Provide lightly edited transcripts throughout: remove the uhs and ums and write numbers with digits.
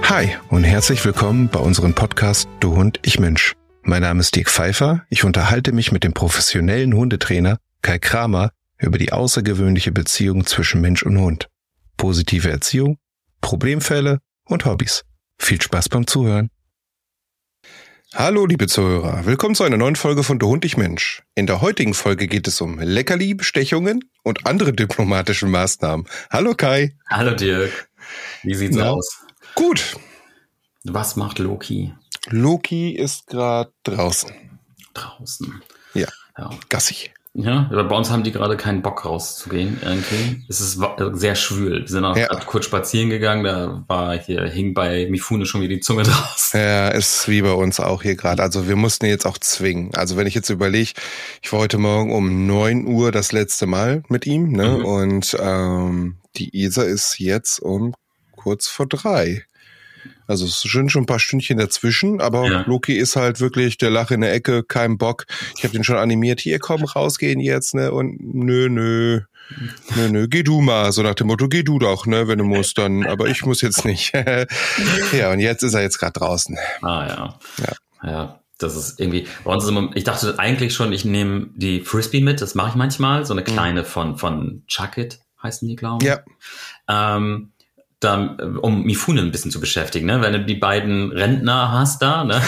Hi und herzlich willkommen bei unserem Podcast Du Hund, ich Mensch. Mein Name ist Dirk Pfeiffer. Ich unterhalte mich mit dem professionellen Hundetrainer Kai Kramer über die außergewöhnliche Beziehung zwischen Mensch und Hund. Positive Erziehung, Problemfälle und Hobbys. Viel Spaß beim Zuhören. Hallo liebe Zuhörer, willkommen zu einer neuen Folge von Du Hund, ich Mensch. In der heutigen Folge geht es um Leckerli, Bestechungen und andere diplomatische Maßnahmen. Hallo Kai. Hallo Dirk. Wie sieht's aus? Gut. Was macht Loki? Loki ist gerade draußen. Draußen? Ja. Gassi. Ja, bei uns haben die gerade keinen Bock rauszugehen irgendwie. Es ist sehr schwül. Wir sind auch gerade kurz spazieren gegangen, hing bei Mifune schon wieder die Zunge draus. Ja, ist wie bei uns auch hier gerade. Also wir mussten jetzt auch zwingen. Also wenn ich jetzt überlege, ich war heute Morgen um 9 Uhr das letzte Mal mit ihm, ne? Und die Isa ist jetzt um kurz vor 3. Also es sind schon ein paar Stündchen dazwischen, aber Loki ist halt wirklich der Lach in der Ecke, kein Bock. Ich habe den schon animiert, hier komm, rausgehen jetzt, ne? Und nö, geh du mal, so nach dem Motto, geh du doch, ne, wenn du musst, dann, aber ich muss jetzt nicht. Ja, und jetzt ist er jetzt gerade draußen. Ja, das ist irgendwie, bei uns ist immer, ich dachte eigentlich schon, ich nehme die Frisbee mit, das mache ich manchmal, so eine kleine von Chuckit heißen die, glaube ich. Ja. Dann, um Mifune ein bisschen zu beschäftigen, ne? Wenn du die beiden Rentner hast da, ne?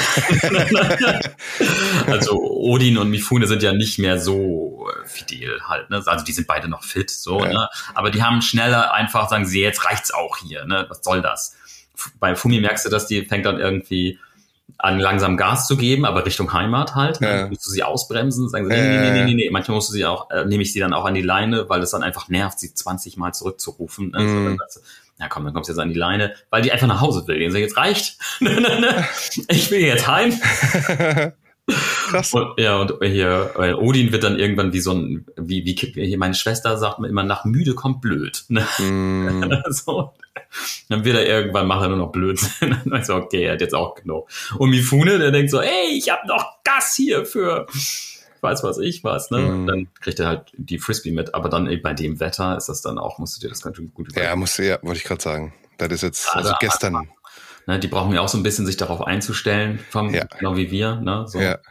Also Odin und Mifune sind ja nicht mehr so fidel halt, ne? Also die sind beide noch fit, so, ne? Aber die haben schneller einfach, sagen sie, jetzt reicht's auch hier, ne? Was soll das? Bei Fumi merkst du, dass die fängt dann irgendwie an langsam Gas zu geben, aber Richtung Heimat halt. Ne? Musst du sie ausbremsen, sagen sie, nee. Manchmal musst du sie auch, nehme ich sie dann auch an die Leine, weil es dann einfach nervt, sie 20 Mal zurückzurufen. Ne? Ja komm, dann kommst du jetzt an die Leine, weil die einfach nach Hause will. Die sagen, jetzt reicht. Ich will jetzt heim. Krass. Und hier, Odin wird dann irgendwann wie so ein, wie meine Schwester sagt immer, nach müde kommt blöd. Ne? So. Dann wird er irgendwann, macht er nur noch Blödsinn. Dann ist okay, er hat jetzt auch genug. Und Mifune, der denkt so, ey, ich hab noch Gas hier für weiß was ich was, ne? Und dann kriegt er halt die Frisbee mit, aber dann bei dem Wetter ist das dann auch, musst du dir das ganz gut überlegen. Ja, wollte ich gerade sagen. Das ist jetzt, also gestern. Ne, die brauchen ja auch so ein bisschen sich darauf einzustellen, genau wie wir, ne? So. Ja.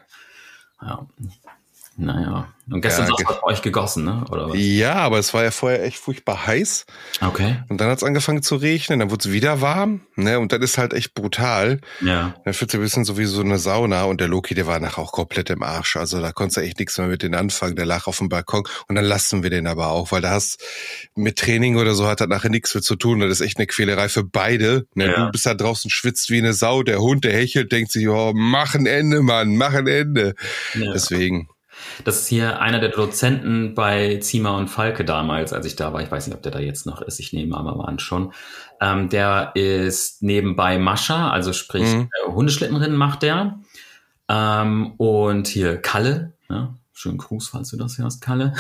Naja. Und gestern hat es bei euch gegossen, ne? Oder was? Ja, aber es war ja vorher echt furchtbar heiß. Okay. Und dann hat es angefangen zu regnen, dann wurde es wieder warm, ne? Und dann ist halt echt brutal. Ja. Dann fühlt sich ein bisschen so wie so eine Sauna und der Loki, der war nachher auch komplett im Arsch. Also da konntest du echt nichts mehr mit denen anfangen. Der lag auf dem Balkon und dann lassen wir den aber auch, weil da hast mit Training oder so hat das nachher nichts mehr zu tun. Das ist echt eine Quälerei für beide. Ne? Ja. Du bist da draußen, schwitzt wie eine Sau. Der Hund, der hechelt, denkt sich, oh, mach ein Ende, Mann, mach ein Ende. Ja. Deswegen. Das ist hier einer der Dozenten bei Ziemer und Falke damals, als ich da war. Ich weiß nicht, ob der da jetzt noch ist. Ich nehme aber an schon. Der ist nebenbei Mascha, also sprich Hundeschlittenrennen macht der. Und hier Kalle, ne? Schönen Gruß, falls du das hörst, Kalle.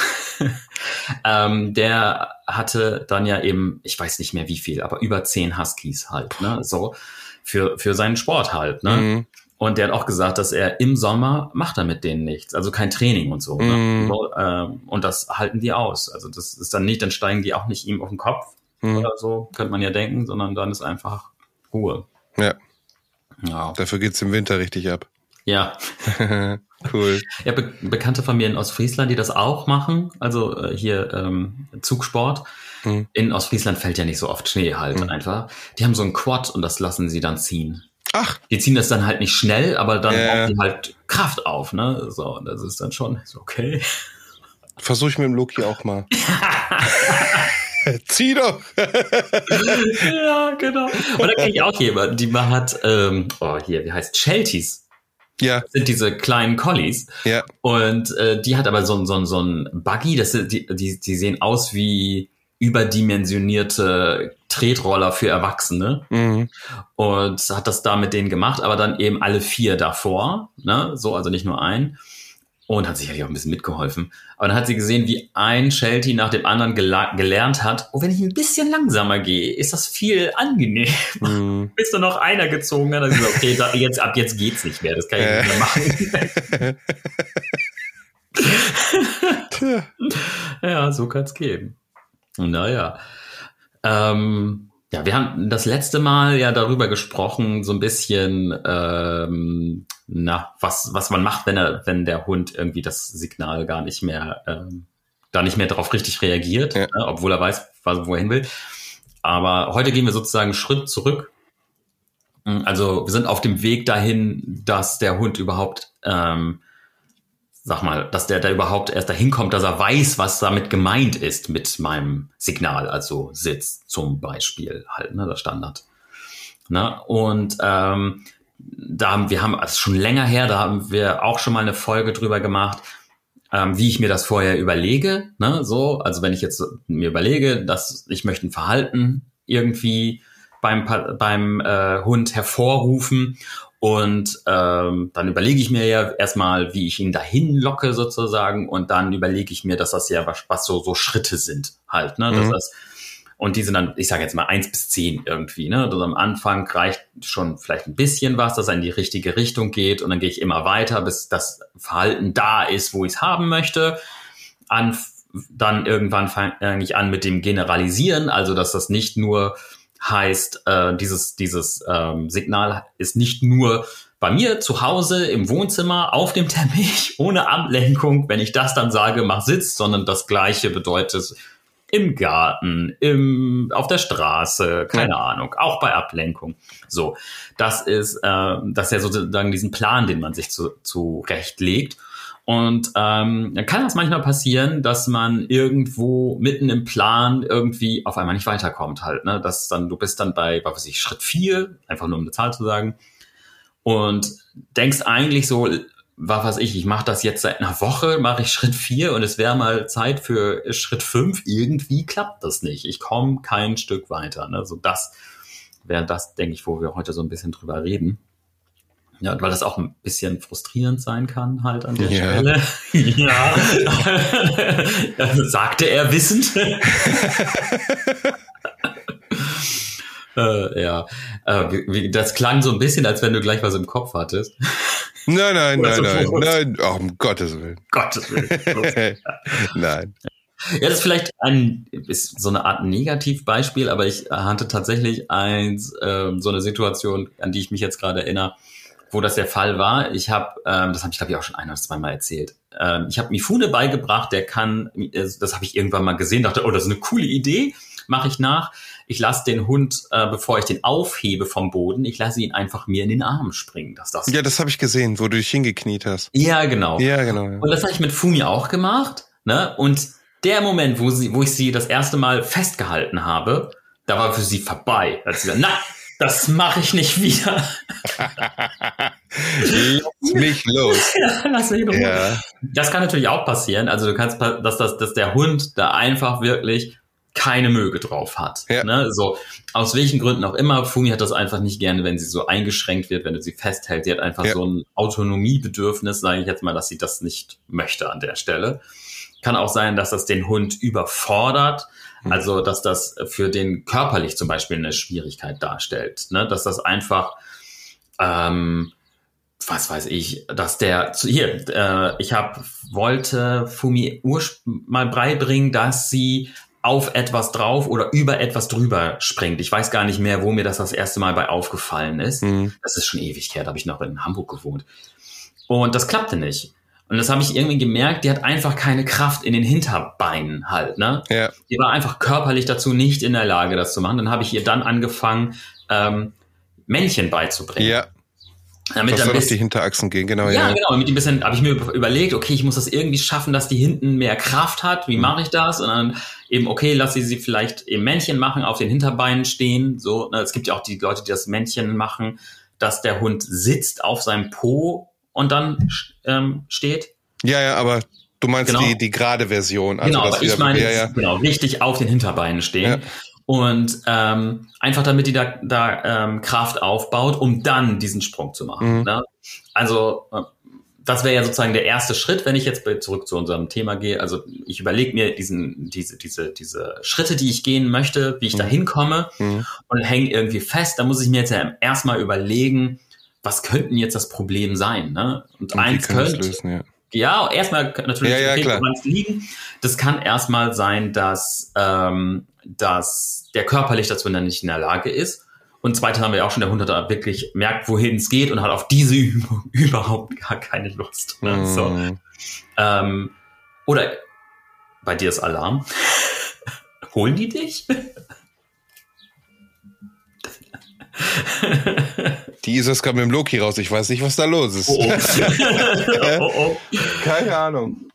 Der hatte dann ja eben, ich weiß nicht mehr wie viel, aber über 10 Huskies halt, ne? So für seinen Sport halt, ne? Und der hat auch gesagt, dass er im Sommer macht er mit denen nichts. Also kein Training und so. Ne? Und das halten die aus. Also das ist dann nicht, dann steigen die auch nicht ihm auf den Kopf oder so, könnte man ja denken, sondern dann ist einfach Ruhe. Ja. Dafür geht's im Winter richtig ab. Ja. Cool. Ja, bekannte Familien aus Friesland, die das auch machen. Also hier Zugsport. In Ostfriesland fällt ja nicht so oft Schnee halt einfach. Die haben so ein Quad und das lassen sie dann ziehen. Ach. Die ziehen das dann halt nicht schnell, aber dann bauen die halt Kraft auf, ne? So, das ist dann schon okay. Versuche ich mit dem Loki auch mal. Zieh doch! Ja, genau. Und da kenne ich auch jemanden, die man hat, wie heißt Shelties. Ja. Das sind diese kleinen Collies. Ja. Und die hat aber so ein Buggy, die sehen aus wie überdimensionierte Tretroller für Erwachsene und hat das da mit denen gemacht, aber dann eben alle 4 davor, ne, so, also nicht nur ein, und hat sicherlich auch ein bisschen mitgeholfen. Aber dann hat sie gesehen, wie ein Sheltie nach dem anderen gelernt hat, wenn ich ein bisschen langsamer gehe, ist das viel angenehm. Bis dann noch einer gezogen hat, dann ist okay, ab jetzt geht's nicht mehr, das kann ich nicht mehr machen. Ja, so kann's gehen. Naja. Ja, wir haben das letzte Mal ja darüber gesprochen, so ein bisschen, was man macht, wenn der Hund irgendwie das Signal gar nicht mehr, da nicht mehr darauf richtig reagiert, ja. Obwohl er weiß, wo er hin will. Aber heute gehen wir sozusagen einen Schritt zurück. Also wir sind auf dem Weg dahin, dass der Hund überhaupt, dass der da überhaupt erst dahin kommt, dass er weiß, was damit gemeint ist mit meinem Signal, also Sitz zum Beispiel halt, ne, das Standard. Ne? Und wir haben also schon länger her, da haben wir auch schon mal eine Folge drüber gemacht, wie ich mir das vorher überlege. Ne? So, also wenn ich jetzt mir überlege, dass ich möchte ein Verhalten irgendwie beim Hund hervorrufen. Und dann überlege ich mir ja erstmal, wie ich ihn dahin locke sozusagen, und dann überlege ich mir, dass das ja was so Schritte sind halt, ne? Und die sind dann, ich sage jetzt mal 1 bis 10 irgendwie, ne? Also am Anfang reicht schon vielleicht ein bisschen was, dass er in die richtige Richtung geht, und dann gehe ich immer weiter, bis das Verhalten da ist, wo ich es haben möchte. Dann irgendwann fange ich an mit dem Generalisieren, also dass das nicht nur heißt, dieses Signal ist nicht nur bei mir zu Hause im Wohnzimmer auf dem Teppich ohne Ablenkung, wenn ich das dann sage, mach Sitz, sondern das Gleiche bedeutet im Garten, auf der Straße, keine Ahnung, auch bei Ablenkung. So, das ist ja sozusagen diesen Plan, den man sich zurechtlegt. Und dann kann das manchmal passieren, dass man irgendwo mitten im Plan irgendwie auf einmal nicht weiterkommt halt, ne? Du bist dann bei, was weiß ich, Schritt 4, einfach nur um eine Zahl zu sagen, und denkst eigentlich so, was weiß ich mache das jetzt seit einer Woche, mache ich Schritt 4 und es wäre mal Zeit für Schritt 5. Irgendwie klappt das nicht. Ich komme kein Stück weiter, ne? So, das wäre das, denke ich, wo wir heute so ein bisschen drüber reden. Ja, weil das auch ein bisschen frustrierend sein kann halt an der Stelle. Ja, sagte er wissend. Das klang so ein bisschen, als wenn du gleich was im Kopf hattest. Nein, oh, um Gottes Willen. Gottes Willen. Nein. Ja, das ist vielleicht ist so eine Art Negativbeispiel, aber ich hatte tatsächlich so eine Situation, an die ich mich jetzt gerade erinnere, wo das der Fall war. Das habe ich glaube ich auch schon 1 oder 2 Mal erzählt. Ich habe Mifune beigebracht, das habe ich irgendwann mal gesehen, dachte, oh, das ist eine coole Idee, mache ich nach. Ich lasse den Hund, bevor ich den aufhebe vom Boden, ich lasse ihn einfach mir in den Arm springen. Ja, das habe ich gesehen, wo du dich hingekniet hast. Ja, genau. Ja, genau. Ja. Und das habe ich mit Fumi auch gemacht, ne? Und der Moment, wo ich sie das erste Mal festgehalten habe, da war für sie vorbei. Da hat sie gesagt, nein, das mache ich nicht wieder. Lass mich los. Lass mich los. Ja. Das kann natürlich auch passieren. Also du kannst, dass der Hund da einfach wirklich keine Möge drauf hat. Ja. Ne? So, aus welchen Gründen auch immer. Fumi hat das einfach nicht gerne, wenn sie so eingeschränkt wird, wenn du sie festhältst. Sie hat einfach so ein Autonomiebedürfnis, sage ich jetzt mal, dass sie das nicht möchte an der Stelle. Kann auch sein, dass das den Hund überfordert. Also, dass das für den körperlich zum Beispiel eine Schwierigkeit darstellt, ne? Dass das einfach, was weiß ich, dass wollte Fumi mal beibringen, dass sie auf etwas drauf oder über etwas drüber springt. Ich weiß gar nicht mehr, wo mir das erste Mal bei aufgefallen ist. Das ist schon ewig her, da habe ich noch in Hamburg gewohnt. Und das klappte nicht. Und das habe ich irgendwie gemerkt, die hat einfach keine Kraft in den Hinterbeinen halt, ne? Ja. Die war einfach körperlich dazu nicht in der Lage, das zu machen. Dann habe ich ihr dann angefangen, Männchen beizubringen. Ja. Damit soll auf die Hinterachsen gehen, genau. Ja, genau. Mit ein bisschen habe ich mir überlegt, okay, ich muss das irgendwie schaffen, dass die hinten mehr Kraft hat. Wie mache ich das? Und dann eben, okay, lass sie vielleicht eben Männchen machen, auf den Hinterbeinen stehen. So, ne? Es gibt ja auch die Leute, die das Männchen machen, dass der Hund sitzt auf seinem Po und dann steht. Ja, aber du meinst die gerade Version. Also genau, aber ich meine genau, richtig auf den Hinterbeinen stehen. Ja. Und einfach damit die da Kraft aufbaut, um dann diesen Sprung zu machen. Ne? Also das wäre ja sozusagen der erste Schritt, wenn ich jetzt zurück zu unserem Thema gehe. Also ich überlege mir diese Schritte, die ich gehen möchte, wie ich da hinkomme und hänge irgendwie fest. Da muss ich mir jetzt ja erstmal überlegen, was könnten jetzt das Problem sein? Ne? Und eins könnte, Ja, erstmal natürlich klar. liegen. Das kann erstmal sein, dass der körperlich dazu dann nicht in der Lage ist. Und zweitens haben wir auch schon, der Hund hat da wirklich merkt, wohin es geht und hat auf diese Übung überhaupt gar keine Lust. Ne? So. Oder bei dir ist Alarm. Holen die dich? Die Isa ist gerade mit dem Loki raus. Ich weiß nicht, was da los ist. Oh. Keine Ahnung.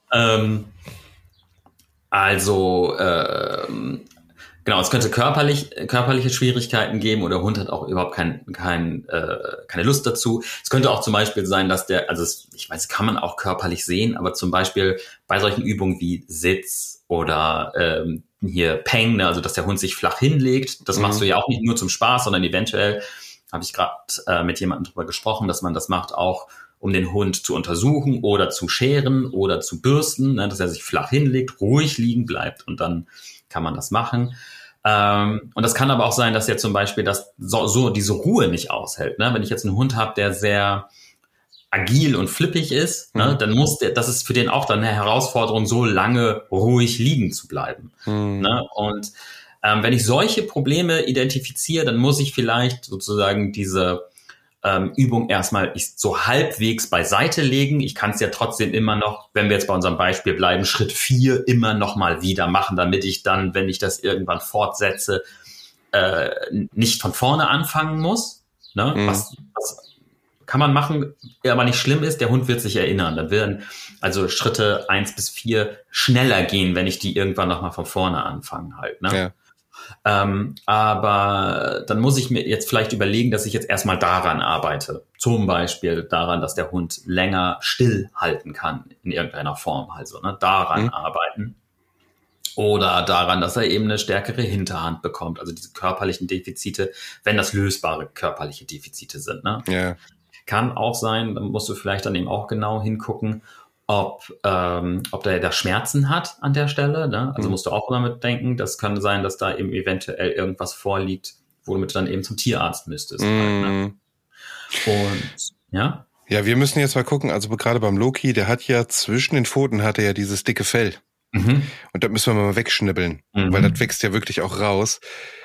Genau, es könnte körperliche Schwierigkeiten geben oder der Hund hat auch überhaupt keine Lust dazu. Es könnte auch zum Beispiel sein, dass ich weiß, kann man auch körperlich sehen, aber zum Beispiel bei solchen Übungen wie Sitz oder hier Peng, ne, also dass der Hund sich flach hinlegt, das machst du ja auch nicht nur zum Spaß, sondern eventuell, habe ich gerade mit jemandem drüber gesprochen, dass man das macht auch, um den Hund zu untersuchen oder zu scheren oder zu bürsten, ne, dass er sich flach hinlegt, ruhig liegen bleibt und dann kann man das machen. Und das kann aber auch sein, dass er zum Beispiel so diese Ruhe nicht aushält. Ne? Wenn ich jetzt einen Hund habe, der sehr agil und flippig ist, ne, dann das ist für den auch dann eine Herausforderung, so lange ruhig liegen zu bleiben. Ne? Und wenn ich solche Probleme identifiziere, dann muss ich vielleicht sozusagen diese Übung erstmal so halbwegs beiseite legen. Ich kann es ja trotzdem immer noch, wenn wir jetzt bei unserem Beispiel bleiben, Schritt 4 immer noch mal wieder machen, damit ich dann, wenn ich das irgendwann fortsetze, nicht von vorne anfangen muss. Ne? Was kann man machen, aber nicht schlimm ist, der Hund wird sich erinnern. Dann werden also Schritte 1 bis 4 schneller gehen, wenn ich die irgendwann noch mal von vorne anfange halt. Ne? Ja. Aber dann muss ich mir jetzt vielleicht überlegen, dass ich jetzt erstmal daran arbeite. Zum Beispiel daran, dass der Hund länger still halten kann in irgendeiner Form. Also daran arbeiten. Oder daran, dass er eben eine stärkere Hinterhand bekommt. Also diese körperlichen Defizite, wenn das lösbare körperliche Defizite sind. Ne? Ja. Kann auch sein, dann musst du vielleicht dann eben auch genau hingucken, ob der da Schmerzen hat an der Stelle. Ne? Also musst du auch damit denken, das könnte sein, dass da eben eventuell irgendwas vorliegt, womit du dann eben zum Tierarzt müsstest. Halt, ne? Und ja. Ja, wir müssen jetzt mal gucken, also gerade beim Loki, der hat ja zwischen den Pfoten hat er ja dieses dicke Fell. Und das müssen wir mal wegschnibbeln, weil das wächst ja wirklich auch raus.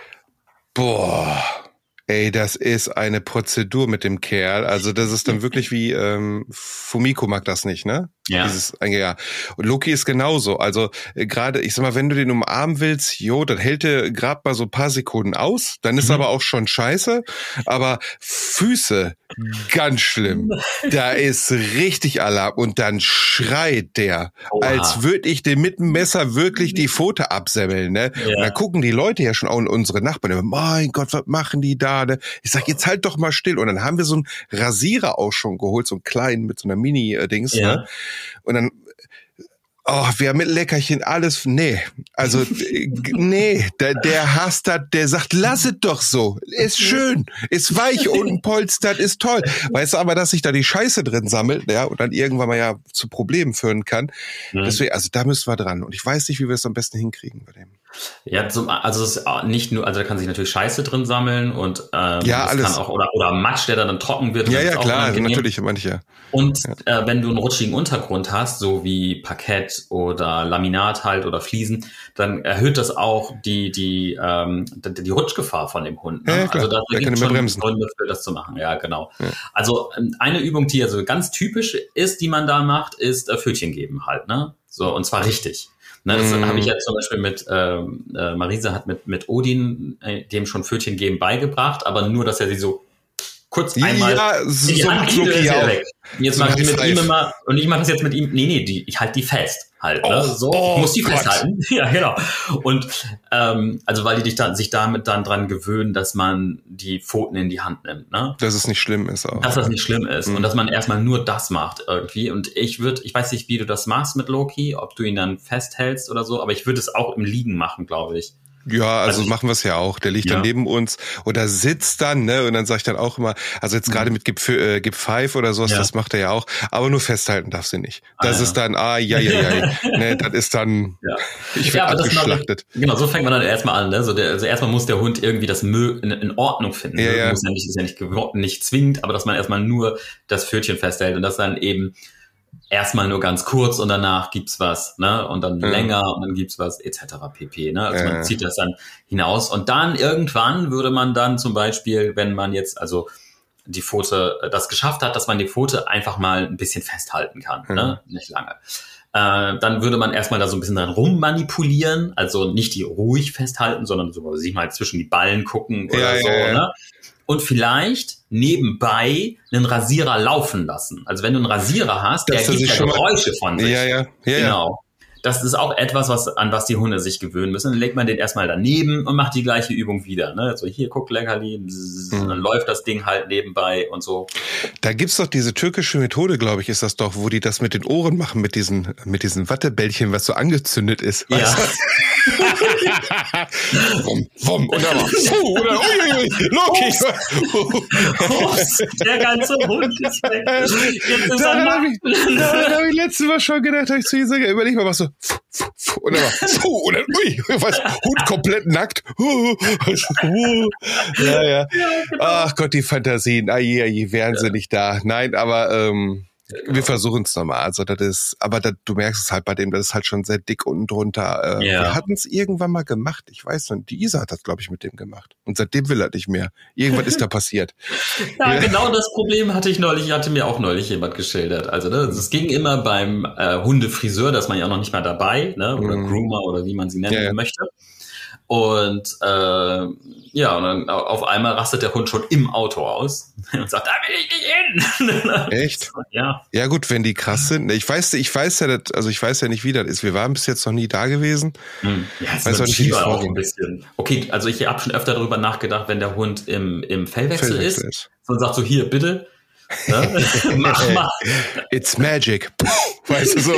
Boah. Ey, das ist eine Prozedur mit dem Kerl. Also das ist dann wirklich wie Fumiko mag das nicht, ne? Ja. Und Loki ist genauso. Also gerade, ich sag mal, wenn du den umarmen willst, dann hält er gerade mal so ein paar Sekunden aus. Dann ist aber auch schon scheiße. Aber Füße, ganz schlimm. Da ist richtig Alarm. Und dann schreit der, als würde ich dem mit dem Messer wirklich die Pfote absemmeln, ne? Ja. Und dann gucken die Leute ja schon auch unsere Nachbarn. Mein Gott, was machen die da? Ne? Ich sag, jetzt halt doch mal still. Und dann haben wir so einen Rasierer auch schon geholt, so einen kleinen mit so einer Mini-Dings, ne? Und dann, wir haben mit Leckerchen alles, nee, also, nee, der hasst das, der sagt, lass es doch so, ist schön, ist weich und polstert, ist toll. Weißt du aber, dass sich da die Scheiße drin sammelt, ja, und dann irgendwann mal ja zu Problemen führen kann. Deswegen, also da müssen wir dran. Und ich weiß nicht, wie wir es am besten hinkriegen bei dem. Ja, also es ist nicht nur, also da kann sich natürlich Scheiße drin sammeln und alles kann auch oder Matsch, der dann trocken wird. Ja, klar, also natürlich manche. Und wenn du einen rutschigen Untergrund hast, so wie Parkett oder Laminat halt oder Fliesen, dann erhöht das auch die Rutschgefahr von dem Hund. Ne? Ja, klar. Also da gibt es schon Gründe für das zu machen. Ja, genau. Ja. Also eine Übung, die also ganz typisch ist, die man da macht, ist Pfötchen geben halt. Ne? So, und zwar richtig. Ne, das habe ich ja zum Beispiel mit Marisa hat mit Odin dem schon Pfötchen geben beigebracht, aber nur, dass er sie so kurz einmal so ein Klucki auch. Weg. Jetzt so mache ich mit ihm immer, und ich mache das jetzt mit ihm, ich halte die fest halt, ne? So, ich muss die festhalten. Ja, genau. Und also weil die sich damit dann dran gewöhnen, dass man die Pfoten in die Hand nimmt, ne? Dass es nicht schlimm ist auch. Dass das nicht schlimm ist und dass man erstmal nur das macht irgendwie. Und ich weiß nicht, wie du das machst mit Loki, ob du ihn dann festhältst oder so, aber ich würde es auch im Liegen machen, glaube ich. Ja, also machen wir es ja auch. Der liegt dann neben uns oder sitzt dann, ne? Und dann sage ich dann auch immer, also jetzt gerade mit Gib 5 oder sowas, das macht er ja auch, aber nur festhalten darf sie nicht. Das ist dann, ne, das ist dann, ich werde abgeschlachtet. Genau, so fängt man dann erstmal an, ne? Also erstmal muss der Hund irgendwie das Müll in Ordnung finden. Ja, ja. Ist ja nicht zwingend, aber dass man erstmal nur das Pfötchen festhält und das dann eben erstmal nur ganz kurz und danach gibt's was, ne? Und dann länger und dann gibt's was, etc. pp. Ne? Also man zieht das dann hinaus und dann irgendwann würde man dann zum Beispiel, wenn man jetzt also die Pfote das geschafft hat, dass man die Pfote einfach mal ein bisschen festhalten kann, ne? Nicht lange. Dann würde man erstmal da so ein bisschen dran rummanipulieren, also nicht die ruhig festhalten, sondern so sich mal zwischen die Ballen gucken oder so, ne? Und vielleicht nebenbei einen Rasierer laufen lassen. Also wenn du einen Rasierer hast, der gibt ja Geräusche von sich. Ja. Genau. Das ist auch etwas, an was die Hunde sich gewöhnen müssen. Dann legt man den erstmal daneben und macht die gleiche Übung wieder. Ne? So hier, guck, Leckerli, dann läuft das Ding halt nebenbei und so. Da gibt's doch diese türkische Methode, glaube ich, ist das doch, wo die das mit den Ohren machen, mit diesen Wattebällchen, was so angezündet ist. Ja. Wumm, und dann oder Loki. Der ganze Hund ist weg. Jetzt ist da habe ich letztes Mal schon gedacht, ich zu ihr sage, überleg mal, was so und dann und dann Hund komplett nackt. Ja. Genau. Ach Gott, die Fantasien. Aje, wären sie nicht da. Nein, aber wir versuchen es nochmal. Also das ist, aber du merkst es halt bei dem, das ist halt schon sehr dick unten drunter. Wir hatten es irgendwann mal gemacht. Ich weiß noch, die Isa hat das, glaube ich, mit dem gemacht. Und seitdem will er nicht mehr. Irgendwas ist da passiert. Ja, genau das Problem hatte mir auch neulich jemand geschildert. Also, ne, es ging immer beim Hundefriseur, da ist man ja auch noch nicht mal dabei, ne, oder Groomer oder wie man sie nennen möchte. Und und dann auf einmal rastet der Hund schon im Auto aus und sagt, da will ich nicht hin. Echt? Ja. Ja gut, wenn die krass sind. Ich weiß ja nicht, wie das ist. Wir waren bis jetzt noch nie da gewesen. Ja, es wird schieber auch ein bisschen. Okay, also ich habe schon öfter darüber nachgedacht, wenn der Hund im Fellwechsel ist und sagt so, hier, bitte, ne? Mach mal. It's magic. Weißt du so.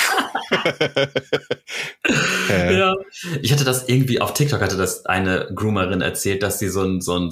Ja. Ich hatte das irgendwie auf TikTok, hatte das eine Groomerin erzählt, dass sie so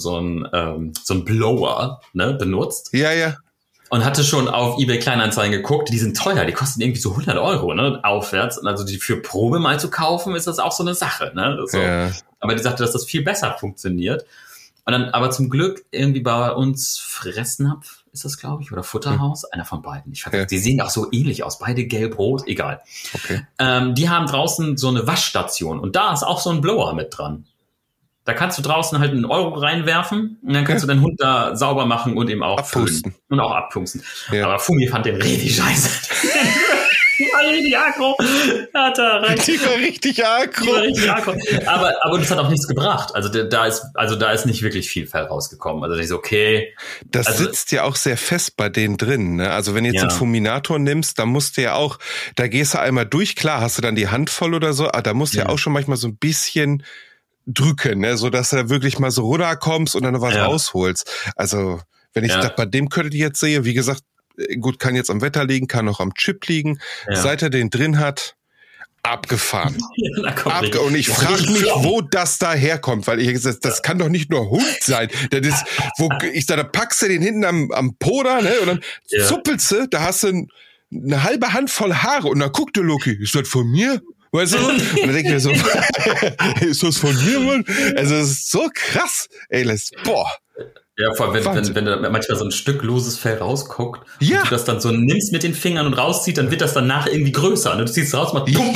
ein Blower, ne, benutzt. Ja. Und hatte schon auf eBay Kleinanzeigen geguckt, die sind teuer, die kosten irgendwie so 100 €, ne, aufwärts. Und also die für Probe mal zu kaufen, ist das auch so eine Sache, ne. So. Ja. Aber die sagte, dass das viel besser funktioniert. Und dann, aber zum Glück irgendwie bei uns Fressnapf, ist das, glaube ich, oder Futterhaus, einer von beiden. Die sehen auch so ähnlich aus, beide gelb-rot, egal. Okay. Die haben draußen so eine Waschstation und da ist auch so ein Blower mit dran. Da kannst du draußen halt einen Euro reinwerfen und dann kannst du deinen Hund da sauber machen und eben auch abpusten. Und auch abpusten. Ja. Aber Fumi fand den richtig scheiße. Die war richtig aggro. Die war richtig aggro. Aber das hat auch nichts gebracht. Also da ist nicht wirklich viel Fell rausgekommen. Also ich so, okay. Das sitzt ja auch sehr fest bei denen drin, ne? Also wenn du jetzt einen Fuminator nimmst, dann musst du ja auch, da gehst du einmal durch, klar, hast du dann die Hand voll oder so, aber da musst du ja auch schon manchmal so ein bisschen drücken, ne? So dass du da wirklich mal so runterkommst und dann noch was rausholst. Also wenn ich das bei dem Könnte jetzt sehe, wie gesagt, gut, kann jetzt am Wetter liegen, kann auch am Chip liegen. Ja. Seit er den drin hat, abgefahren. Und ich frage mich, wo das da herkommt, weil ich gesagt, das kann doch nicht nur Hund sein. Das ist, da packst du den hinten am Poder, ne, und dann zuppelst du, da hast du eine halbe Handvoll Haare und dann guckt der Loki, ist das von mir? Weißt du? Und dann denke ich mir so, ist das von mir, Mann? Also, das ist so krass. Ey, boah. Ja, vor allem, wenn du manchmal so ein Stück loses Fell rausguckt und du das dann so nimmst mit den Fingern und rauszieht, dann wird das danach irgendwie größer. Und du ziehst es raus, machst pump.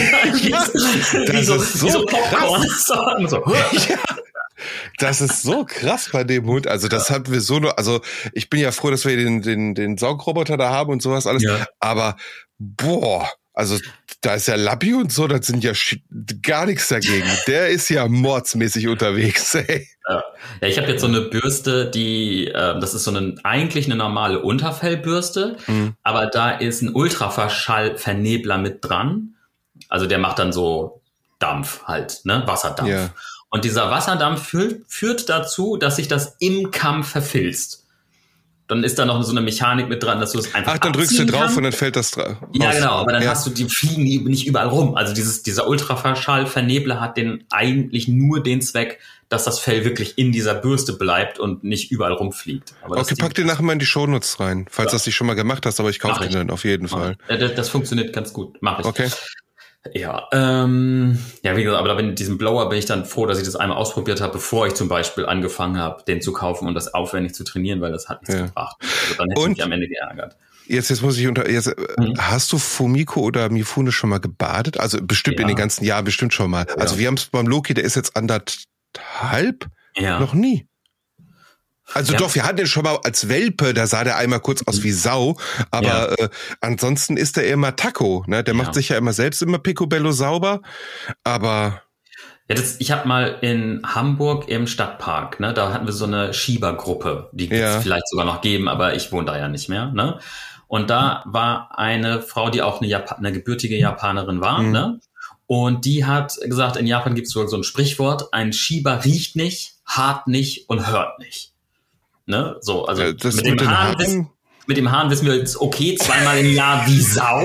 Das ist so krass. Das ist so krass bei dem Hund. Also das hatten wir so nur, also ich bin ja froh, dass wir den Saugroboter da haben und sowas alles. Ja. Aber boah, also da ist ja Lappi und so, das sind ja gar nichts dagegen. Der ist ja mordsmäßig unterwegs, ey. Ja, ich habe jetzt so eine Bürste, die, das ist eigentlich eine normale Unterfellbürste, aber da ist ein Ultraschallvernebler mit dran. Also der macht dann so Dampf halt, ne, Wasserdampf. Ja. Und dieser Wasserdampf führt dazu, dass sich das im Kamm verfilzt. Dann ist da noch so eine Mechanik mit dran, dass du es einfach dann drückst du drauf und dann fällt das drauf. Ja, genau, aber dann hast du, die fliegen nicht überall rum. Also dieser Ultraschallvernebler hat eigentlich nur den Zweck, dass das Fell wirklich in dieser Bürste bleibt und nicht überall rumfliegt. Aber okay, pack den nachher mal in die Shownotes rein, falls du das nicht schon mal gemacht hast, aber ich kaufe den dann auf jeden Fall. Das funktioniert ganz gut, mache ich. Okay. Ja, wie gesagt, aber mit diesem Blower bin ich dann froh, dass ich das einmal ausprobiert habe, bevor ich zum Beispiel angefangen habe, den zu kaufen und das aufwendig zu trainieren, weil das hat nichts gebracht. Also dann hätte ich mich am Ende geärgert. Jetzt muss ich hast du Fumiko oder Mifune schon mal gebadet? Also bestimmt in den ganzen Jahren bestimmt schon mal. Also wir haben es beim Loki, der ist jetzt 1,5? Noch nie. Also doch, wir hatten den schon mal als Welpe, da sah der einmal kurz aus wie Sau, aber ansonsten ist der immer Taco, ne? Der macht sich ja immer selbst immer Picobello sauber, aber... Ja, ich habe mal in Hamburg im Stadtpark, ne, da hatten wir so eine Schiebergruppe, die wird es vielleicht sogar noch geben, aber ich wohne da ja nicht mehr, ne? Und da war eine Frau, die auch eine gebürtige Japanerin war, ne? Und die hat gesagt, in Japan gibt es wohl so ein Sprichwort, ein Schieber riecht nicht, hart nicht und hört nicht. Ne? So, also mit dem Hahn wissen wir jetzt, okay, 2-mal im Jahr wie Sau.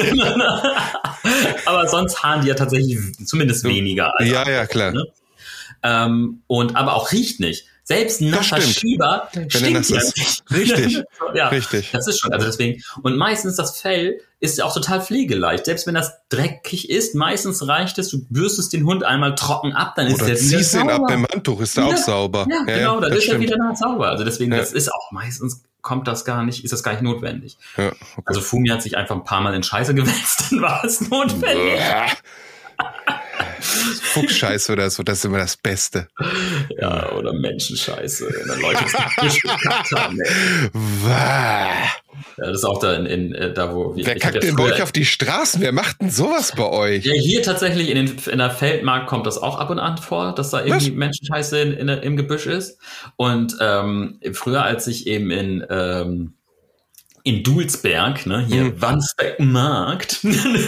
Aber sonst haaren die ja tatsächlich zumindest weniger. Als ja, klar. Ne? Aber auch riecht nicht. Selbst ein nasser Schieber stinkt ja nicht. Richtig, richtig. Das ist schon, also deswegen. Und meistens das Fell ist ja auch total pflegeleicht. Selbst wenn das dreckig ist, meistens reicht es, du bürstest den Hund einmal trocken ab, dann ist der wieder ziehst ihn ab mit dem Handtuch, ist der auch sauber. Ja, genau, dann ist er wieder sauber. Also deswegen, das ist auch meistens ist das gar nicht notwendig. Ja, okay. Also Fumi hat sich einfach ein paar Mal in Scheiße gewälzt, dann war es notwendig. Fuchsscheiße oder so, das ist immer das Beste. Ja, oder Menschenscheiße, wenn dann Leute gekackt haben. Ja, das ist auch da da wo wir. Wer kackt denn bei euch auf die Straßen? Wer macht denn sowas bei euch? Ja, hier tatsächlich in der Feldmark kommt das auch ab und an vor, dass da irgendwie Menschenscheiße im Gebüsch ist. Und früher, als ich eben in Dulsberg, ne, hier Wandsbeckmarkt,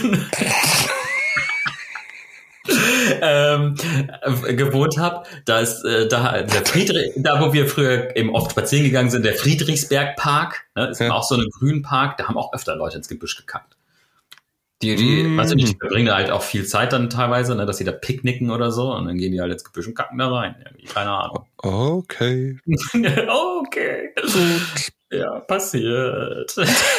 gewohnt habe, da ist der Friedrich, da wo wir früher eben oft spazieren gegangen sind, der Friedrichsbergpark, ne, ist auch so ein Grünpark, da haben auch öfter Leute ins Gebüsch gekackt. Die weiß ich nicht, bringen da halt auch viel Zeit dann teilweise, ne, dass sie da picknicken oder so und dann gehen die halt ins Gebüsch und kacken da rein. Irgendwie, keine Ahnung. Okay. Okay. Ja, passiert.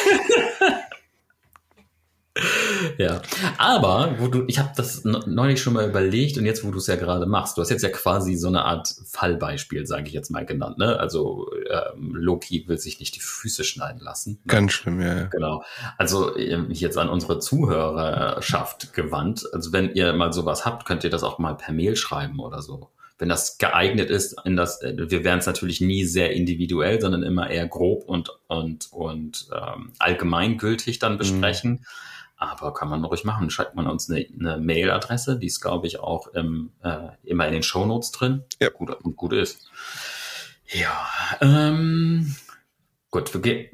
Ja, aber ich habe das neulich schon mal überlegt und jetzt, wo du es ja gerade machst, du hast jetzt ja quasi so eine Art Fallbeispiel, sage ich jetzt mal genannt, ne? Also Loki will sich nicht die Füße schneiden lassen. Ne? Ganz schlimm, ja. Genau. Also jetzt an unsere Zuhörerschaft gewandt, also wenn ihr mal sowas habt, könnt ihr das auch mal per Mail schreiben oder so. Wenn das geeignet ist, wir werden es natürlich nie sehr individuell, sondern immer eher grob und allgemeingültig dann besprechen. Aber kann man ruhig machen. Schreibt man uns eine Mailadresse, die ist, glaube ich, auch immer in den Shownotes drin. Ja. Gut ist. Ja, gut,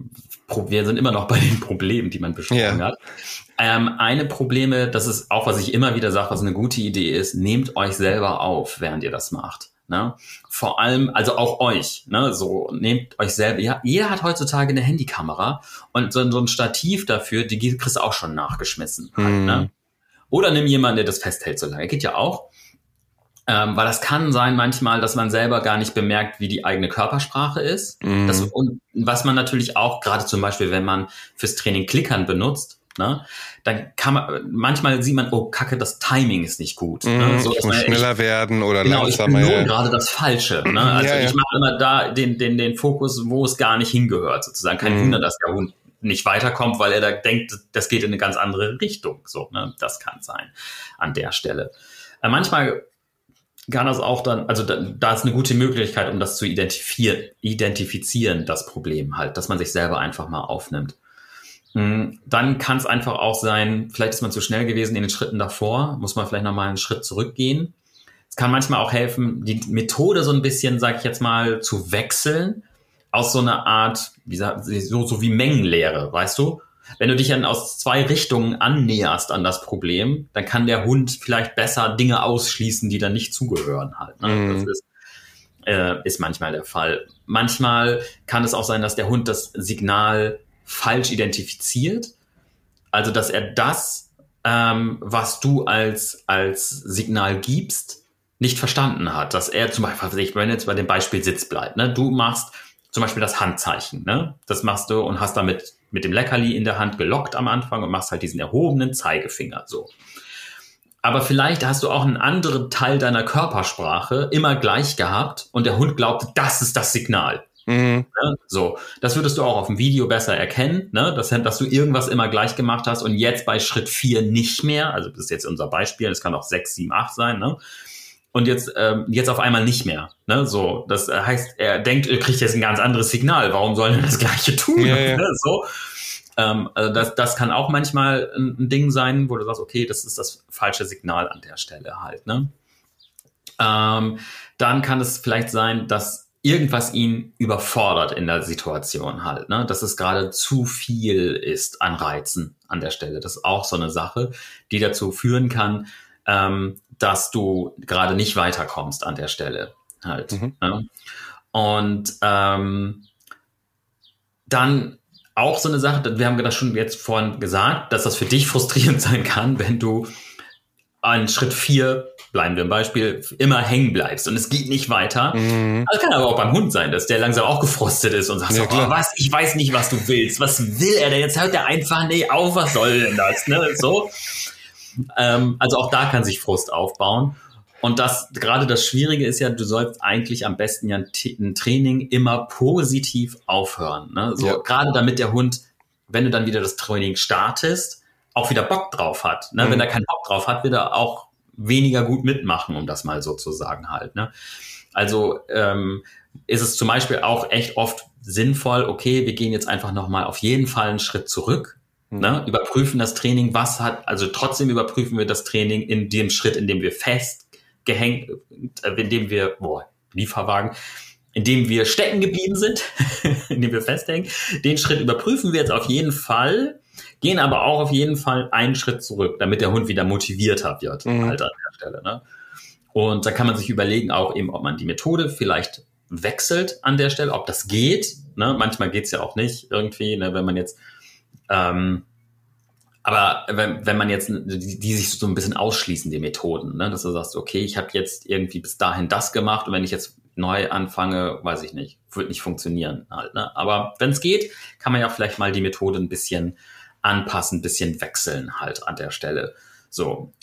wir sind immer noch bei den Problemen, die man besprochen hat. Eine Probleme, das ist auch, was ich immer wieder sage, was eine gute Idee ist, nehmt euch selber auf, während ihr das macht. Ne? Vor allem, also auch euch, ne? So, nehmt euch selber, jeder hat heutzutage eine Handykamera und so ein Stativ dafür, die kriegst du auch schon nachgeschmissen. Halt, ne? Oder nimm jemanden, der das festhält so lange. Geht ja auch. Weil das kann sein manchmal, dass man selber gar nicht bemerkt, wie die eigene Körpersprache ist. Und was man natürlich auch, gerade zum Beispiel, wenn man fürs Training Klickern benutzt, ne, dann manchmal sieht man, oh Kacke, das Timing ist nicht gut. Ne? So, ich muss schneller werden oder langsamer. Ich belohne gerade das Falsche. Ne? Also ich mache immer da den Fokus, wo es gar nicht hingehört, sozusagen. Kein Wunder, dass der Hund nicht weiterkommt, weil er da denkt, das geht in eine ganz andere Richtung. So, ne? Das kann sein an der Stelle. Manchmal kann das auch dann, also da ist eine gute Möglichkeit, um das zu identifizieren, das Problem halt, dass man sich selber einfach mal aufnimmt. Dann kann es einfach auch sein, vielleicht ist man zu schnell gewesen in den Schritten davor, muss man vielleicht nochmal einen Schritt zurückgehen. Es kann manchmal auch helfen, die Methode so ein bisschen, sag ich jetzt mal, zu wechseln aus so einer Art, so wie Mengenlehre, weißt du? Wenn du dich dann aus 2 Richtungen annäherst an das Problem, dann kann der Hund vielleicht besser Dinge ausschließen, die dann nicht zugehören halt. Ne? Das ist manchmal der Fall. Manchmal kann es auch sein, dass der Hund das Signal falsch identifiziert. Also, dass er das, was du als Signal gibst, nicht verstanden hat. Dass er zum Beispiel, wenn jetzt bei dem Beispiel Sitz bleibt, ne? Du machst zum Beispiel das Handzeichen, ne? Das machst du und hast damit mit dem Leckerli in der Hand gelockt am Anfang und machst halt diesen erhobenen Zeigefinger, so. Aber vielleicht hast du auch einen anderen Teil deiner Körpersprache immer gleich gehabt und der Hund glaubt, das ist das Signal. Ne? So, das würdest du auch auf dem Video besser erkennen, ne? Dass du irgendwas immer gleich gemacht hast und jetzt bei Schritt 4 nicht mehr. Also das ist jetzt unser Beispiel, das kann auch 6, 7, 8 sein, ne? Und jetzt auf einmal nicht mehr. Ne? So, das heißt, er denkt, er kriegt jetzt ein ganz anderes Signal. Warum soll er das Gleiche tun? Ja. Ne? So. Also das kann auch manchmal ein Ding sein, wo du sagst, okay, das ist das falsche Signal an der Stelle halt. Ne? Dann kann es vielleicht sein, dass irgendwas ihn überfordert in der Situation halt. Ne? Dass es gerade zu viel ist an Reizen an der Stelle. Das ist auch so eine Sache, die dazu führen kann, dass du gerade nicht weiterkommst an der Stelle halt. Ne? Und dann auch so eine Sache, wir haben das schon jetzt vorhin gesagt, dass das für dich frustrierend sein kann, wenn du an Schritt 4, bleiben wir im Beispiel, immer hängen bleibst und es geht nicht weiter. Das kann aber auch beim Hund sein, dass der langsam auch gefrustet ist und sagt so, ich weiß nicht, was du willst. Was will er denn? Jetzt hört er einfach nicht auf, was soll denn das? Ne? So. Also auch da kann sich Frust aufbauen. Und gerade das Schwierige ist ja, du sollst eigentlich am besten ja ein Training immer positiv aufhören. Ne? So, gerade damit der Hund, wenn du dann wieder das Training startest, auch wieder Bock drauf hat. Ne? Wenn er keinen Bock drauf hat, wird er auch weniger gut mitmachen, um das mal so zu sagen halt. Ne? Also ist es zum Beispiel auch echt oft sinnvoll, okay, wir gehen jetzt einfach nochmal auf jeden Fall einen Schritt zurück. Ne, überprüfen das Training, trotzdem überprüfen wir das Training in dem Schritt, in dem wir in dem wir stecken geblieben sind, in dem wir festhängen. Den Schritt überprüfen wir jetzt auf jeden Fall, gehen aber auch auf jeden Fall einen Schritt zurück, damit der Hund wieder motivierter wird, halt an der Stelle. Ne? Und da kann man sich überlegen auch eben, ob man die Methode vielleicht wechselt an der Stelle, ob das geht. Ne? Manchmal geht's ja auch nicht irgendwie, ne? Wenn man jetzt aber wenn man jetzt, die sich so ein bisschen ausschließen, die Methoden, ne, dass du sagst, okay, ich habe jetzt irgendwie bis dahin das gemacht und wenn ich jetzt neu anfange, weiß ich nicht, wird nicht funktionieren halt, ne? Aber wenn es geht, kann man ja vielleicht mal die Methode ein bisschen anpassen, ein bisschen wechseln halt an der Stelle. So.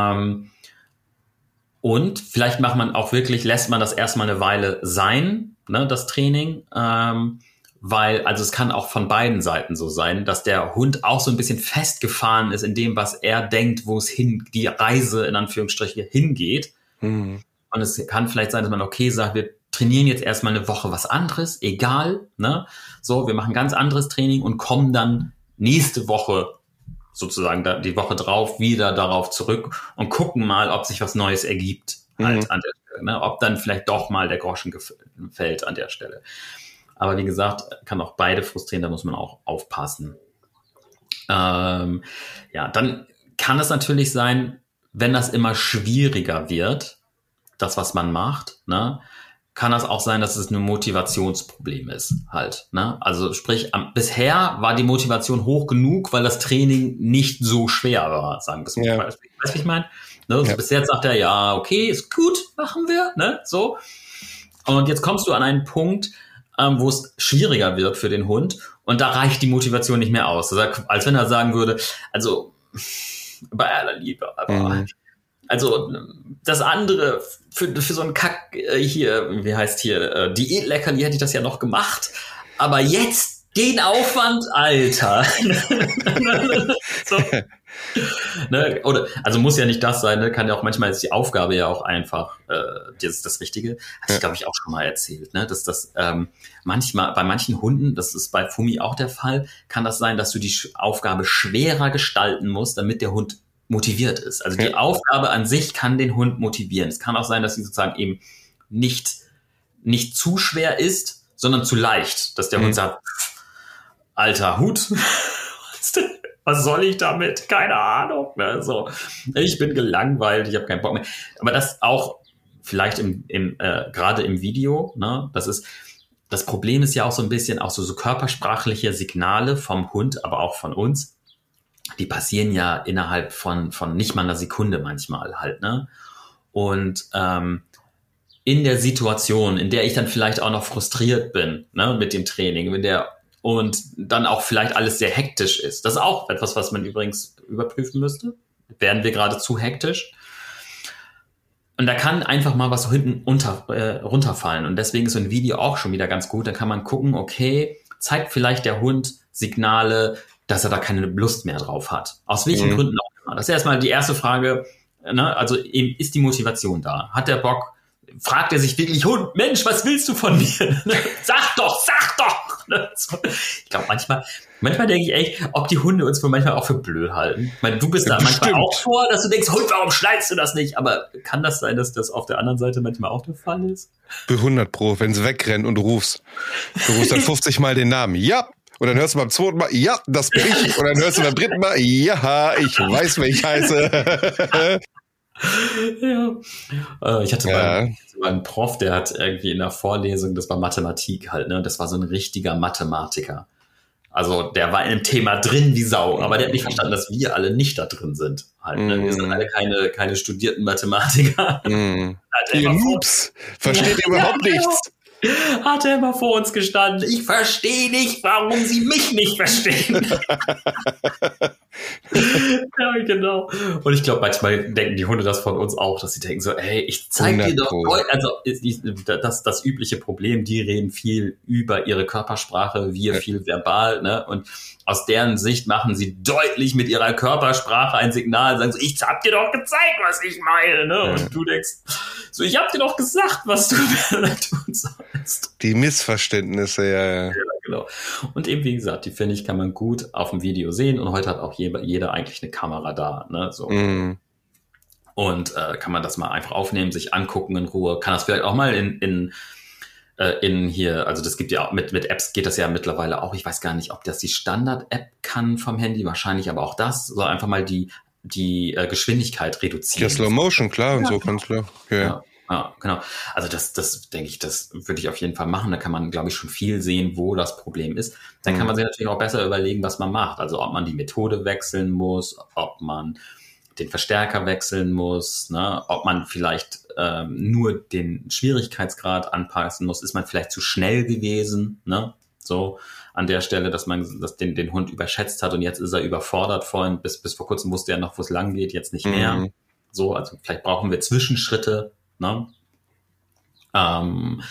Und vielleicht lässt man das erstmal eine Weile sein, ne, das Training, weil, also es kann auch von beiden Seiten so sein, dass der Hund auch so ein bisschen festgefahren ist in dem, was er denkt, wo es die Reise in Anführungsstrichen hingeht. Und es kann vielleicht sein, dass man okay sagt, wir trainieren jetzt erstmal eine Woche was anderes, egal, ne? So, wir machen ganz anderes Training und kommen dann nächste Woche sozusagen die Woche drauf wieder darauf zurück und gucken mal, ob sich was Neues ergibt halt an der Stelle, ne? Ob dann vielleicht doch mal der Groschen fällt an der Stelle. Aber wie gesagt, kann auch beide frustrieren, da muss man auch aufpassen. Dann kann es natürlich sein, wenn das immer schwieriger wird, das, was man macht, ne, kann das auch sein, dass es ein Motivationsproblem ist halt. Ne? Also sprich, bisher war die Motivation hoch genug, weil das Training nicht so schwer war, sagen wir es mal. Ja. Weißt du, wie ich meine? Ne? Ja. Bis jetzt sagt er, ja, okay, ist gut, machen wir. Ne? So. Und jetzt kommst du an einen Punkt, wo es schwieriger wird für den Hund und da reicht die Motivation nicht mehr aus. Also, als wenn er sagen würde, also bei aller Liebe, aber also das andere für so einen Kack hier, wie heißt hier, Diätleckerli hätte ich das ja noch gemacht, aber jetzt den Aufwand, Alter. So. Ne? Oder, also muss ja nicht das sein, ne? Kann ja auch manchmal ist die Aufgabe ja auch einfach das Richtige. Hatte ich, glaube ich, auch schon mal erzählt, ne? Dass das manchmal bei manchen Hunden, das ist bei Fumi auch der Fall, kann das sein, dass du die Aufgabe schwerer gestalten musst, damit der Hund motiviert ist. Also die Aufgabe an sich kann den Hund motivieren. Es kann auch sein, dass sie sozusagen eben nicht zu schwer ist, sondern zu leicht, dass der Hund sagt, alter Hut, was soll ich damit? Keine Ahnung. Ne? So, ich bin gelangweilt, ich habe keinen Bock mehr. Aber das auch vielleicht gerade im Video, ne? Das Problem ist ja auch so ein bisschen auch so körpersprachliche Signale vom Hund, aber auch von uns. Die passieren ja innerhalb von nicht mal einer Sekunde manchmal halt, ne? Und in der Situation, in der ich dann vielleicht auch noch frustriert bin, ne, mit dem Training, und dann auch vielleicht alles sehr hektisch ist. Das ist auch etwas, was man übrigens überprüfen müsste. Werden wir gerade zu hektisch? Und da kann einfach mal was hinten runterfallen. Und deswegen ist so ein Video auch schon wieder ganz gut. Da kann man gucken, okay, zeigt vielleicht der Hund Signale, dass er da keine Lust mehr drauf hat. Aus welchen Gründen auch immer. Das ist erstmal die erste Frage. Ne? Also eben, ist die Motivation da? Hat der Bock? Fragt er sich wirklich, Hund, Mensch, was willst du von mir? Sag doch! Ich glaube, manchmal denke ich echt, ob die Hunde uns wohl manchmal auch für blöd halten. Ich meine, du bist da manchmal auch vor, dass du denkst, Hund, warum schneidest du das nicht? Aber kann das sein, dass das auf der anderen Seite manchmal auch der Fall ist? 100%, wenn sie wegrennen und du rufst dann 50 Mal den Namen. Ja! Und dann hörst du beim zweiten Mal, ja, das bin ich. Und dann hörst du beim dritten Mal, ja, ich weiß, wie ich heiße. Ja. Ich hatte mal einen Prof, der hat irgendwie in der Vorlesung, das war Mathematik halt, ne? Das war so ein richtiger Mathematiker. Also der war im Thema drin wie Sau, aber der hat nicht verstanden, dass wir alle nicht da drin sind. Halt, ne? Wir sind alle keine studierten Mathematiker. Ihr Noobs, versteht ihr überhaupt nichts? Hat er immer vor uns gestanden. Ich verstehe nicht, warum sie mich nicht verstehen. Ja, genau. Und ich glaube, manchmal denken die Hunde das von uns auch, dass sie denken so, ey, ich zeig dir doch, also das übliche Problem, die reden viel über ihre Körpersprache, wir viel verbal, ne? Und aus deren Sicht machen sie deutlich mit ihrer Körpersprache ein Signal, sagen so, ich hab dir doch gezeigt, was ich meine, ne? Und du denkst, so, ich hab dir doch gesagt, was du tun sollst. Die Missverständnisse, ja, genau. Und eben, wie gesagt, die finde ich, kann man gut auf dem Video sehen und heute hat auch jeder eigentlich eine Kamera da, ne, so. Und kann man das mal einfach aufnehmen, sich angucken in Ruhe, kann das vielleicht auch mal in hier, also das gibt ja auch, mit Apps geht das ja mittlerweile auch, ich weiß gar nicht, ob das die Standard-App kann vom Handy, wahrscheinlich aber auch das, so einfach mal die Geschwindigkeit reduzieren. Ja, Slow Motion, klar, und so ganz klar. Ja. Ja, genau. Also das denke ich, das würde ich auf jeden Fall machen. Da kann man, glaube ich, schon viel sehen, wo das Problem ist. Dann kann man sich natürlich auch besser überlegen, was man macht. Also ob man die Methode wechseln muss, ob man den Verstärker wechseln muss, ne? Ob man vielleicht nur den Schwierigkeitsgrad anpassen muss. Ist man vielleicht zu schnell gewesen, ne? So an der Stelle, dass man den Hund überschätzt hat und jetzt ist er überfordert. Vorhin bis vor kurzem wusste er noch, wo es lang geht, jetzt nicht mehr. So, also vielleicht brauchen wir Zwischenschritte. Ne? Und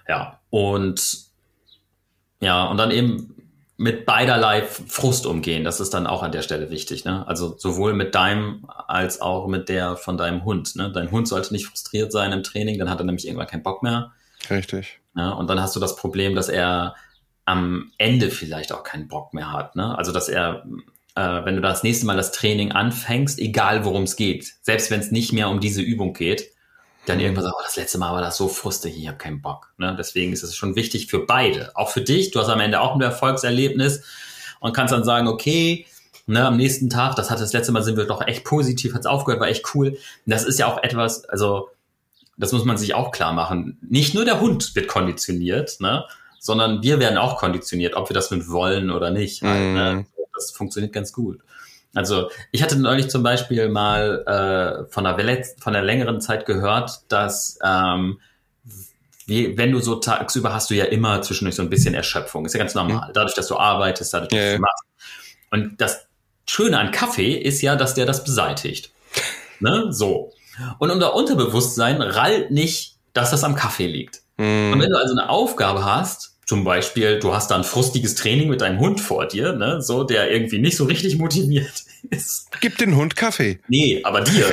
dann eben mit beiderlei Frust umgehen. Das ist dann auch an der Stelle wichtig. Ne? Also sowohl mit deinem als auch mit der von deinem Hund. Ne? Dein Hund sollte nicht frustriert sein im Training, dann hat er nämlich irgendwann keinen Bock mehr. Richtig. Ja, und dann hast du das Problem, dass er am Ende vielleicht auch keinen Bock mehr hat. Ne? Also dass er, wenn du das nächste Mal das Training anfängst, egal worum es geht, selbst wenn es nicht mehr um diese Übung geht, dann irgendwann sagt, das letzte Mal war das so frustig, ich habe keinen Bock. Ne? Deswegen ist es schon wichtig für beide. Auch für dich, du hast am Ende auch ein Erfolgserlebnis und kannst dann sagen, okay, ne, am nächsten Tag, das letzte Mal sind wir doch echt positiv, hat's aufgehört, war echt cool. Das ist ja auch etwas, also das muss man sich auch klar machen. Nicht nur der Hund wird konditioniert, ne, sondern wir werden auch konditioniert, ob wir das mit wollen oder nicht. Ne? Das funktioniert ganz gut. Also ich hatte neulich zum Beispiel mal von einer längeren Zeit gehört, dass wenn du so tagsüber hast du ja immer zwischendurch so ein bisschen Erschöpfung. Ist ja ganz normal. Dadurch, dass du arbeitest, dadurch, dass du machst. Und das Schöne an Kaffee ist ja, dass der das beseitigt. Ne? So. Und unser Unterbewusstsein rallt nicht, dass das am Kaffee liegt. Und wenn du also eine Aufgabe hast, zum Beispiel, du hast da ein frustiges Training mit deinem Hund vor dir, ne, so, der irgendwie nicht so richtig motiviert ist. Gib den Hund Kaffee. Nee, aber dir.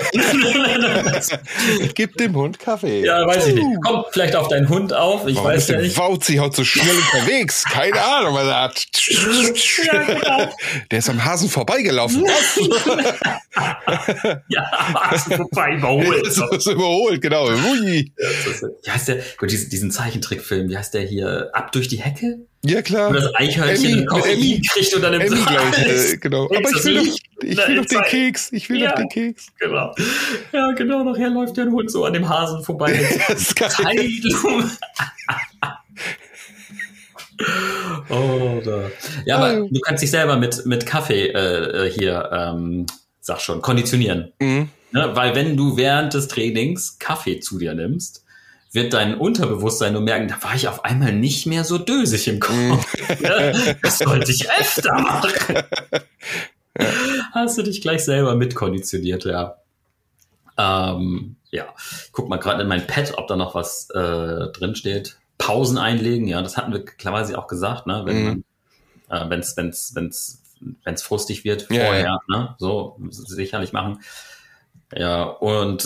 Gib dem Hund Kaffee. Ja, weiß ich nicht. Kommt vielleicht auf deinen Hund auf, ich weiß ja nicht. Wauzi haut so schnell unterwegs, keine Ahnung, was er hat. Ja, genau. Der ist am Hasen vorbeigelaufen. Ja, am Hasen vorbei überholt. ist überholt, genau. Ui. Wie heißt der, gut, diesen Zeichentrickfilm, wie heißt der hier? Ab durch die Hecke? Ja, klar. Und das Eichhörnchen Koffein kriegt und dann im Emmy gleich, genau. Aber ich will doch den Keks. Ich will doch den Keks. Genau. Ja, genau. Nachher läuft der Hund so an dem Hasen vorbei. Das ist geil. Ja, aber du kannst dich selber mit Kaffee sag schon, konditionieren. Ne? Weil wenn du während des Trainings Kaffee zu dir nimmst, wird dein Unterbewusstsein nur merken, da war ich auf einmal nicht mehr so dösig im Kopf. Das sollte ich öfter machen. Hast du dich gleich selber mitkonditioniert, ja. Ja, ich guck mal gerade in mein Pad, ob da noch was drin steht. Pausen einlegen, ja, das hatten wir quasi auch gesagt, ne? Wenn man, wenn's frustig wird vorher, ne? So sicherlich machen. Ja, und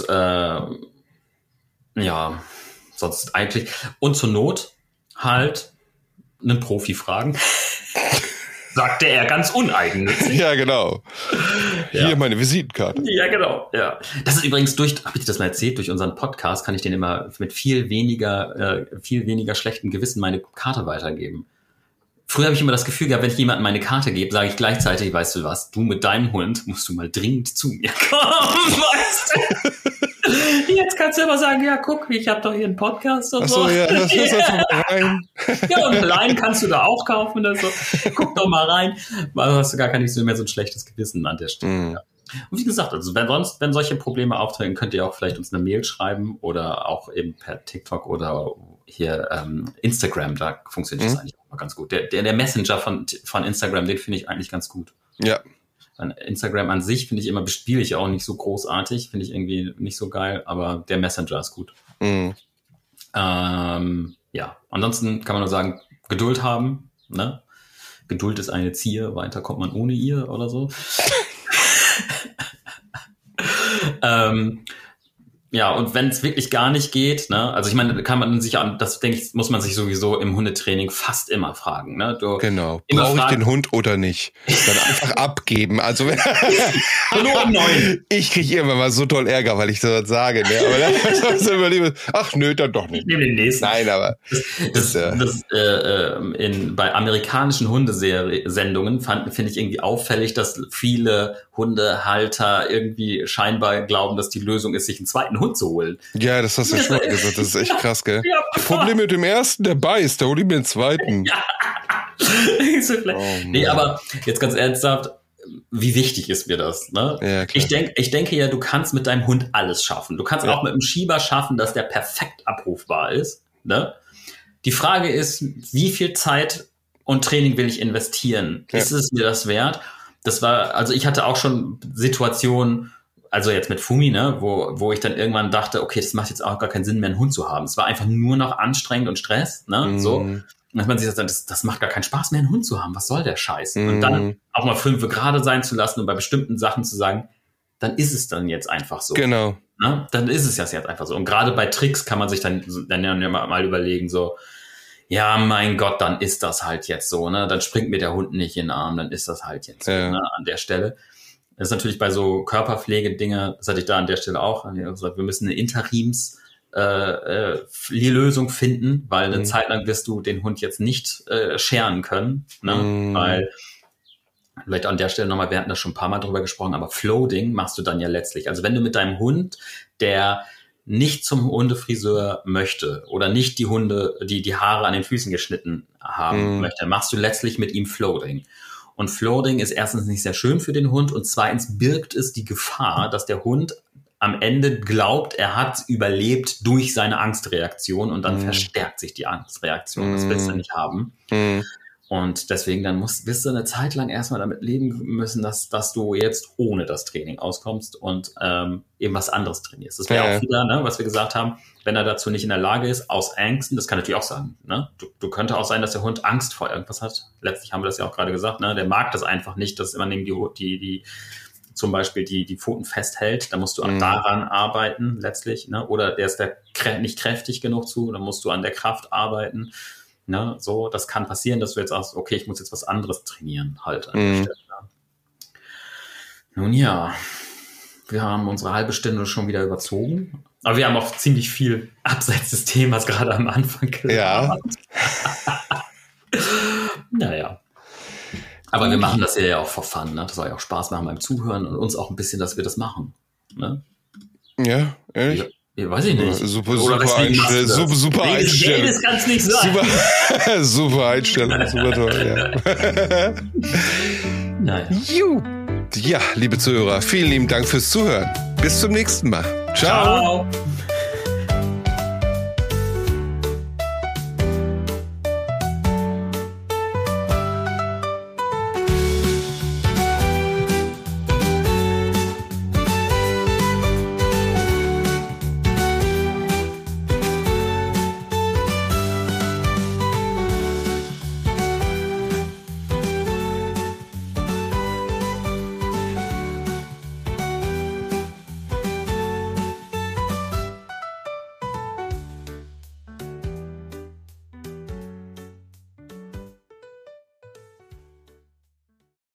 ja, sonst eigentlich. Und zur Not halt einen Profi fragen. Sagte er ganz uneigennützig. Ja, genau. Hier meine Visitenkarte. Ja, genau. Ja. Das ist übrigens habe ich das mal erzählt, durch unseren Podcast kann ich denen immer mit viel weniger schlechtem Gewissen meine Karte weitergeben. Früher habe ich immer das Gefühl gehabt, wenn ich jemandem meine Karte gebe, sage ich gleichzeitig, weißt du was, du mit deinem Hund musst du mal dringend zu mir kommen, weißt du? Jetzt kannst du immer sagen, ja, guck, ich habe doch hier einen Podcast und so. Ach so, ja, das ist einfach mal rein. Ja, und allein kannst du da auch kaufen oder so. Guck doch mal rein. Also hast du gar nicht mehr so ein schlechtes Gewissen an der Stelle. Ja. Und wie gesagt, also wenn solche Probleme auftreten, könnt ihr auch vielleicht uns eine Mail schreiben oder auch eben per TikTok oder hier Instagram, da funktioniert das eigentlich auch mal ganz gut. Der Messenger von Instagram, den finde ich eigentlich ganz gut. Ja. Instagram an sich finde ich immer, bespiele ich auch nicht so großartig, finde ich irgendwie nicht so geil, aber der Messenger ist gut. Ja, ansonsten kann man nur sagen, Geduld haben, ne? Geduld ist eine Zier, weiter kommt man ohne ihr oder so. Ja, und wenn es wirklich gar nicht geht, ne, also ich meine, kann man sich an, das denke ich, muss man sich sowieso im Hundetraining fast immer fragen, ne? Genau. Brauche ich den Hund oder nicht? Dann einfach abgeben. Also nur um 9. Ich kriege immer mal so toll Ärger, weil ich sowas sage, ne? Aber dann ist immer lieber, ach nö, dann doch nicht. Ich nehme den nächsten. Nein, aber bei amerikanischen Hundesendungen finde ich irgendwie auffällig, dass viele Hundehalter irgendwie scheinbar glauben, dass die Lösung ist, sich einen zweiten Hund zu holen. Ja, das hast du schon gesagt. Das ist echt krass, gell? Ja, Problem mit dem ersten, der beißt, da hol ich mir den zweiten. Ja. Nee, aber jetzt ganz ernsthaft, wie wichtig ist mir das? Ne? Ja, klar. Ich denke ja, du kannst mit deinem Hund alles schaffen. Du kannst auch mit einem Schieber schaffen, dass der perfekt abrufbar ist. Ne? Die Frage ist, wie viel Zeit und Training will ich investieren? Ja. Ist es mir das wert? Also ich hatte auch schon Situationen, also jetzt mit Fumi, ne, wo ich dann irgendwann dachte, okay, das macht jetzt auch gar keinen Sinn mehr, einen Hund zu haben. Es war einfach nur noch anstrengend und Stress, ne, so. Und dass man sich das macht gar keinen Spaß mehr, einen Hund zu haben. Was soll der Scheiß? Und dann auch mal 5 gerade sein zu lassen und bei bestimmten Sachen zu sagen, dann ist es dann jetzt einfach so. Genau. Ne? Dann ist es jetzt einfach so. Und gerade bei Tricks kann man sich dann ja mal überlegen, so, ja, mein Gott, dann ist das halt jetzt so, ne? Dann springt mir der Hund nicht in den Arm, dann ist das halt jetzt so, ne? An der Stelle. Das ist natürlich bei so Körperpflegedinger, das hatte ich da an der Stelle auch, wir müssen eine Lösung finden, weil eine Zeit lang wirst du den Hund jetzt nicht scheren können, ne? Weil, vielleicht an der Stelle nochmal, wir hatten da schon ein paar Mal drüber gesprochen, aber Floating machst du dann ja letztlich. Also wenn du mit deinem Hund, der nicht zum Hundefriseur möchte oder nicht die Haare an den Füßen geschnitten haben möchte, machst du letztlich mit ihm Floating. Und Floating ist erstens nicht sehr schön für den Hund und zweitens birgt es die Gefahr, dass der Hund am Ende glaubt, er hat überlebt durch seine Angstreaktion und dann verstärkt sich die Angstreaktion. Das willst du nicht haben. Und deswegen dann wirst du eine Zeit lang erstmal damit leben müssen, dass du jetzt ohne das Training auskommst und eben was anderes trainierst. Das wäre auch wieder, ne, was wir gesagt haben, wenn er dazu nicht in der Lage ist, aus Ängsten, das kann natürlich auch sein, ne? Du könnte auch sein, dass der Hund Angst vor irgendwas hat. Letztlich haben wir das ja auch gerade gesagt, ne? Der mag das einfach nicht, dass man eben die zum Beispiel die Pfoten festhält. Da musst du daran arbeiten, letztlich, ne? Oder der ist nicht kräftig genug zu, dann musst du an der Kraft arbeiten. Ne, so, das kann passieren, dass du jetzt sagst, okay, ich muss jetzt was anderes trainieren, halt an der Stelle. Nun ja, wir haben unsere halbe Stunde schon wieder überzogen, aber wir haben auch ziemlich viel abseits des Themas gerade am Anfang gelabert. Ja. Naja. Aber wir machen das ja auch for fun, ne? Das soll ja auch Spaß machen beim Zuhören und uns auch ein bisschen, dass wir das machen. Ne? Ja, ehrlich? Ja, weiß ich nicht. Super Einstellung. Das kann's nicht sein. Super Einstellung, super toll, ja. Naja. Ja, liebe Zuhörer, vielen lieben Dank fürs Zuhören. Bis zum nächsten Mal. Ciao.